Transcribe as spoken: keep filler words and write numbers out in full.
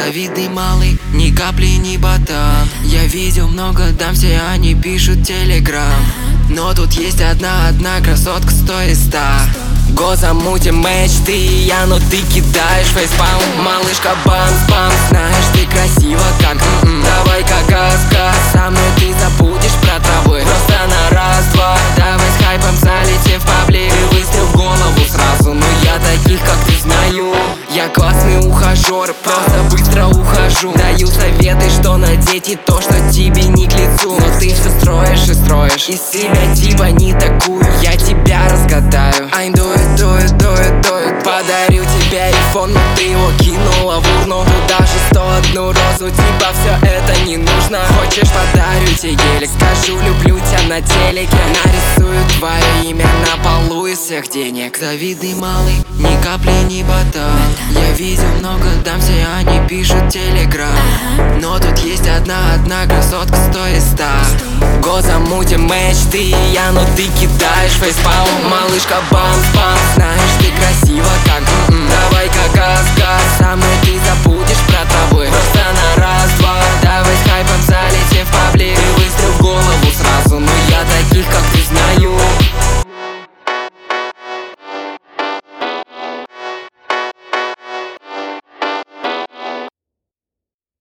Завидный малый, ни капли не ботан. Я видел много дам, все они пишут телеграм. Но тут есть одна, одна красотка стоит ста. Го замутим матч, ты и я, но ты кидаешь фейспалм. Малышка бамс-бамс, знаешь, ты красива как м-м. Давай-ка газ-газ, со мной ты забудешь про травы. Просто на раз-два, давай с хайпом залетим в паблик. И выстрел в голову сразу, но я таких как ты знаю. Я классный ухажер, просто быстро ухожу. Даю советы, что надеть и то, что тебе не к лицу. Но ты все строишь и строишь из себя типа не такую. Я тебя разгадаю. I'm do it, do it, do it, do it. Подарю тебе айфон, но ты его кинула в урну. Даже сто одну розу, типа все это не нужно. Хочешь, подарю тебе гелик, скажу люблю тебя на телеке. Нарисую твое имя на полу из всех денег. Завидный малый, ни капли не ботан. Я видел много дам, все они пишут телеграм. Но тут есть одна, одна красотка стоит ста. Го замутим матч, ты и я, но ты кидаешь фейспалм. Малышка бамс-бамс, знаешь, ты красива как м-м.